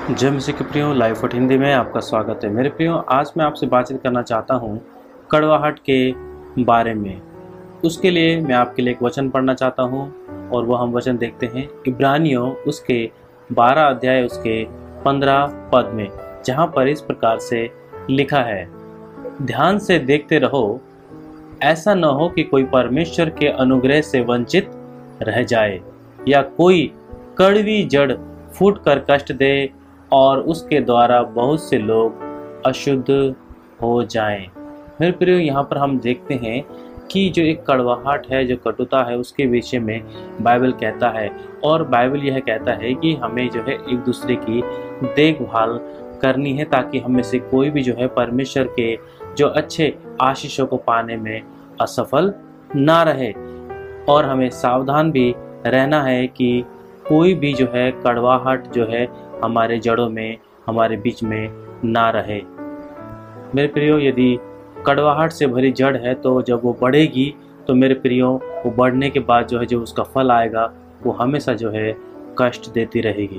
जय मसीह के प्रियो, लाइफ फुट हिंदी में आपका स्वागत है। मेरे प्रियो, आज मैं आपसे बातचीत करना चाहता हूँ कड़वाहट के बारे में। उसके लिए मैं आपके लिए एक वचन पढ़ना चाहता हूँ और वह हम वचन देखते हैं इब्रानियों उसके 12 अध्याय उसके 15 पद में, जहाँ पर इस प्रकार से लिखा है, ध्यान से देखते रहो, ऐसा न हो कि कोई परमेश्वर के अनुग्रह से वंचित रह जाए या कोई कड़वी जड़ फूट कर कष्ट दे और उसके द्वारा बहुत से लोग अशुद्ध हो जाएं। मेरे प्रियो, यहाँ पर हम देखते हैं कि जो एक कड़वाहट है, जो कटुता है, उसके विषय में बाइबल कहता है। और बाइबल यह कहता है कि हमें जो है एक दूसरे की देखभाल करनी है, ताकि हम में से कोई भी जो है परमेश्वर के जो अच्छे आशीषों को पाने में असफल ना रहे। और हमें सावधान भी रहना है कि कोई भी जो है कड़वाहट जो है हमारे जड़ों में, हमारे बीच में ना रहे। मेरे प्रियो, यदि कड़वाहट से भरी जड़ है तो जब वो बढ़ेगी तो मेरे प्रियो, वो बढ़ने के बाद जो है जो उसका फल आएगा वो हमेशा जो है कष्ट देती रहेगी।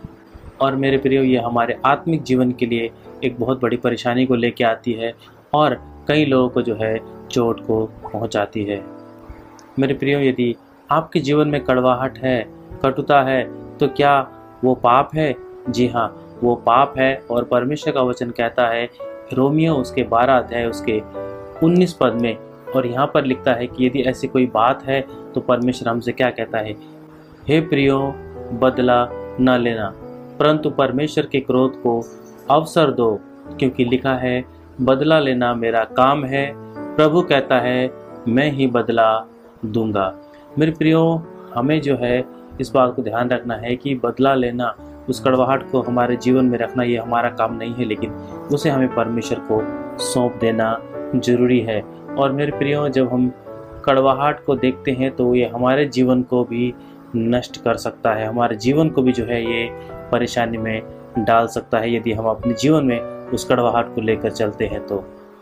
और मेरे प्रियो, ये हमारे आत्मिक जीवन के लिए एक बहुत बड़ी परेशानी को लेके आती है और कई लोगों को जो है चोट को पहुंचाती है। मेरे प्रियो, यदि आपके जीवन में कड़वाहट है, कटुता है, तो क्या वो पाप है? जी हाँ, वो पाप है। और परमेश्वर का वचन कहता है रोमियो उसके 12 अध्याय उसके 19 पद में, और यहाँ पर लिखता है कि यदि ऐसी कोई बात है तो परमेश्वर हमसे क्या कहता है, हे प्रियो, बदला न लेना, परंतु परमेश्वर के क्रोध को अवसर दो, क्योंकि लिखा है, बदला लेना मेरा काम है, प्रभु कहता है मैं ही बदला दूंगा। मेरे प्रियो, हमें जो है इस बात को ध्यान रखना है कि बदला लेना, उस कड़वाहट को हमारे जीवन में रखना, ये हमारा काम नहीं है, लेकिन उसे हमें परमेश्वर को सौंप देना जरूरी है। और मेरे प्रियो, जब हम कड़वाहट को देखते हैं तो ये हमारे जीवन को भी नष्ट कर सकता है, हमारे जीवन को भी जो है ये परेशानी में डाल सकता है, यदि हम अपने जीवन में उस कड़वाहट को लेकर चलते हैं तो।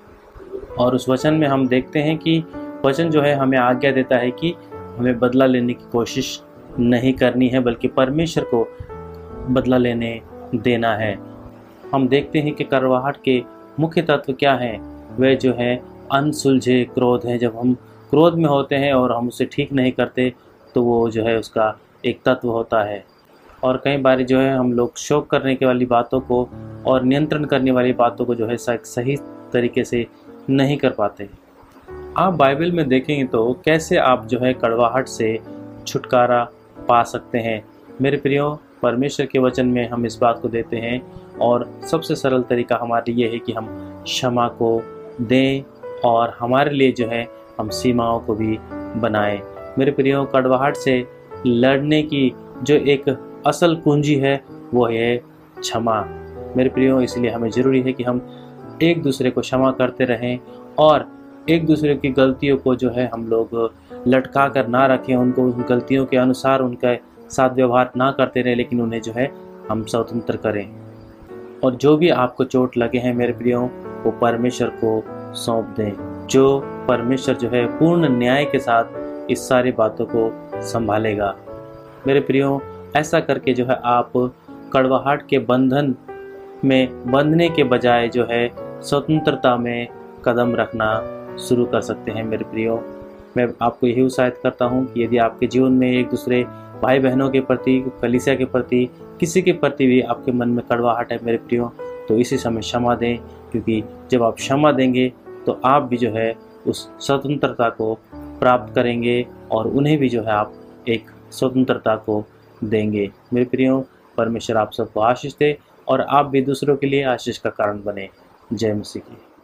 और उस वचन में हम देखते हैं कि वचन जो है हमें आज्ञा देता है कि हमें बदला लेने की कोशिश नहीं करनी है, बल्कि परमेश्वर को बदला लेने देना है। हम देखते हैं कि कड़वाहट के मुख्य तत्व क्या हैं। वे जो है अनसुलझे क्रोध है। जब हम क्रोध में होते हैं और हम उसे ठीक नहीं करते तो वो जो है उसका एक तत्व होता है। और कई बार जो है हम लोग शोक करने के वाली बातों को और नियंत्रण करने वाली बातों को जो है सही तरीके से नहीं कर पाते। आप बाइबल में देखेंगे तो कैसे आप जो है कड़वाहट से छुटकारा पा सकते हैं। मेरे प्रियो, परमेश्वर के वचन में हम इस बात को देते हैं, और सबसे सरल तरीका हमारे लिए है कि हम क्षमा को दें और हमारे लिए जो है हम सीमाओं को भी बनाएं। मेरे प्रियो, कड़वाहट से लड़ने की जो एक असल कुंजी है वो है क्षमा। मेरे प्रियो, इसलिए हमें ज़रूरी है कि हम एक दूसरे को क्षमा करते रहें और एक दूसरे की गलतियों को जो है हम लोग लटका कर ना रखें, उनको उन गलतियों के अनुसार उनके साथ व्यवहार ना करते रहें, लेकिन उन्हें जो है हम स्वतंत्र करें। और जो भी आपको चोट लगे हैं मेरे प्रियो, वो परमेश्वर को सौंप दें। जो परमेश्वर जो है पूर्ण न्याय के साथ इस सारी बातों को संभालेगा। मेरे प्रियो, ऐसा करके जो है आप कड़वाहट के बंधन में बंधने के बजाय जो है स्वतंत्रता में कदम रखना शुरू कर सकते हैं। मेरे प्रियो, मैं आपको यही उत्साहित करता हूँ कि यदि आपके जीवन में एक दूसरे भाई बहनों के प्रति, कलीसिया के प्रति, किसी के प्रति भी आपके मन में कड़वाहट है मेरे प्रियो, तो इसी समय क्षमा दें, क्योंकि जब आप क्षमा देंगे तो आप भी जो है उस स्वतंत्रता को प्राप्त करेंगे और उन्हें भी जो है आप एक स्वतंत्रता को देंगे। मेरे प्रियो, परमेश्वर आप सबको आशीष दे और आप भी दूसरों के लिए आशीष का कारण बने। जय मसीह की।